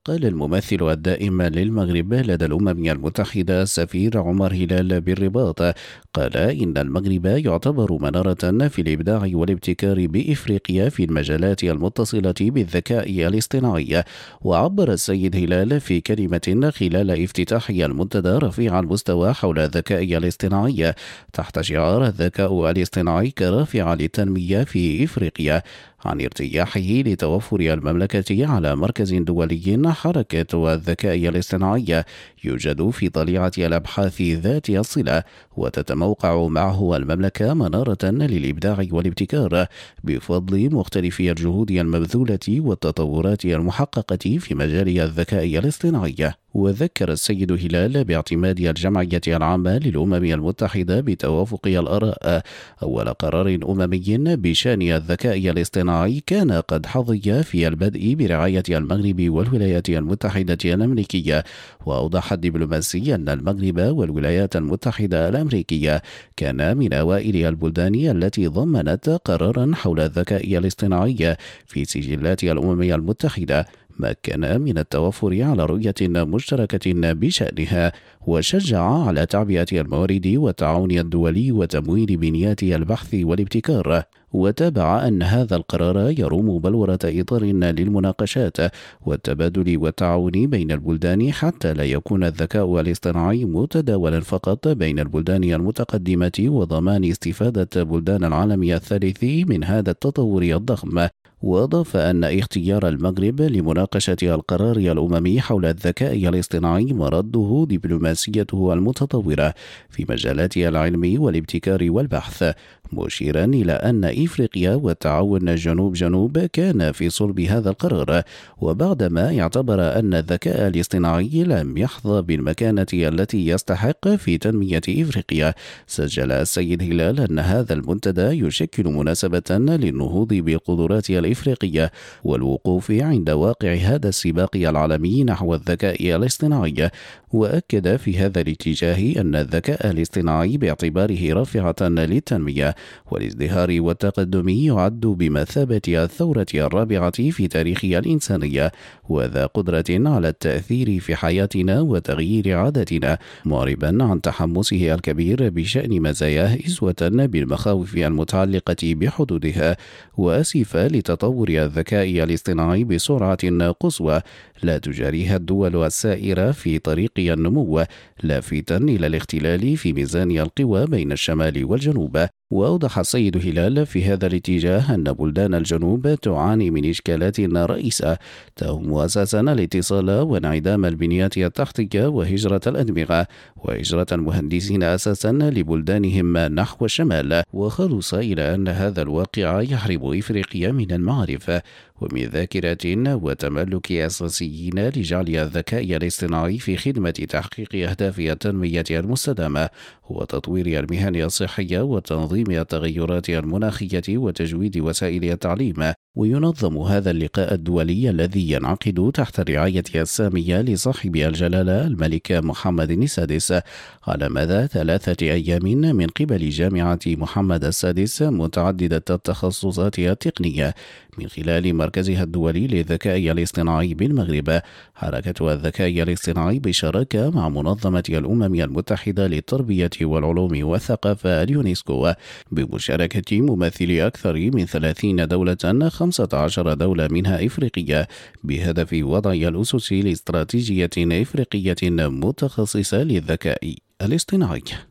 قال الممثل الدائم للمغرب لدى الأمم المتحدة السفير عمر هلال بالرباط قال إن المغرب يعتبر منارة في الإبداع والابتكار بإفريقيا في المجالات المتصلة بالذكاء الاصطناعي. وعبر السيد هلال في كلمة خلال افتتاح المنتدى رفيع المستوى حول الذكاء الاصطناعي تحت شعار الذكاء الاصطناعي كرافعة للتنمية في إفريقيا عن ارتياحه لتوفر المملكة على مركز دولي. حركة الذكاء الاصطناعي يوجد في طليعة الأبحاث ذات الصلة، وتتموقع معه المملكة منارة للإبداع والابتكار بفضل مختلف الجهود المبذولة والتطورات المحققة في مجال الذكاء الاصطناعي. وذكر السيد هلال باعتماد الجمعية العامة للأمم المتحدة بتوافق الآراء أول قرار أممي بشأن الذكاء الاصطناعي كان قد حظي في البدء برعاية المغرب والولايات المتحدة الأمريكية. وأوضح الدبلوماسي أن المغرب والولايات المتحدة الأمريكية كان من أوائل البلدان التي ضمنت قرارا حول الذكاء الاصطناعي في سجلات الأمم المتحدة ما كان من التوافر على رؤية مشتركة بشأنها، وشجع على تعبئة الموارد والتعاون الدولي وتمويل بنيات البحث والابتكار. وتابع أن هذا القرار يروم بلورة إطار للمناقشات والتبادل والتعاون بين البلدان حتى لا يكون الذكاء الاصطناعي متداولا فقط بين البلدان المتقدمة وضمان استفادة بلدان العالم الثالث من هذا التطور الضخم. وأضاف أن اختيار المغرب لمناقشة القرار الأممي حول الذكاء الاصطناعي مرده دبلوماسيته المتطورة في مجالات العلم والابتكار والبحث، مشيرا إلى أن إفريقيا والتعاون جنوب كان في صلب هذا القرار. وبعدما اعتبر أن الذكاء الاصطناعي لم يحظى بالمكانة التي يستحق في تنمية إفريقيا، سجل السيد هلال أن هذا المنتدى يشكل مناسبة للنهوض بالقدرات الإفريقية والوقوف عند واقع هذا السباق العالمي نحو الذكاء الاصطناعي. وأكد في هذا الاتجاه أن الذكاء الاصطناعي باعتباره رافعة للتنمية والازدهار والتقدم يعد بمثابة الثورة الرابعة في تاريخ الإنسانية، وذا قدرة على التأثير في حياتنا وتغيير عاداتنا، معربا عن تحمسه الكبير بشأن مزاياه إسوة بالمخاوف المتعلقة بحدودها. وأسف لتطور الذكاء الاصطناعي بسرعة قصوى لا تجاريها الدول السائرة في طريق النمو، لافتا إلى الاختلال في ميزان القوى بين الشمال والجنوب. وأوضح السيد هلال في هذا الاتجاه أن بلدان الجنوب تعاني من إشكالات رئيسة تهم أساسا الاتصال وانعدام البنيات التحتية وهجرة الأدمغة وهجرة المهندسين أساسا لبلدانهم نحو الشمال. وخلص إلى أن هذا الواقع يحرم إفريقيا من المعارف ومن ذاكرة وتملك أساسيين لجعل الذكاء الاصطناعي في خدمة تحقيق أهداف التنمية المستدامة وتطوير المهن الصحية وتنظيم التغيرات المناخية وتجويد وسائل التعليم. وينظم هذا اللقاء الدولي الذي ينعقد تحت الرعاية السامية لصاحب الجلالة الملك محمد السادس على مدى 3 أيام من قبل جامعة محمد السادس متعددة التخصصات التقنية من خلال مركزها الدولي للذكاء الاصطناعي بالمغرب. حركة الذكاء الاصطناعي بشراكة مع منظمة الأمم المتحدة للتربية والعلوم والثقافة اليونسكو بمشاركة ممثلي أكثر من 30 دولة 15 دولة منها إفريقية بهدف وضع الأسس لاستراتيجية إفريقية متخصصة للذكاء الاصطناعي.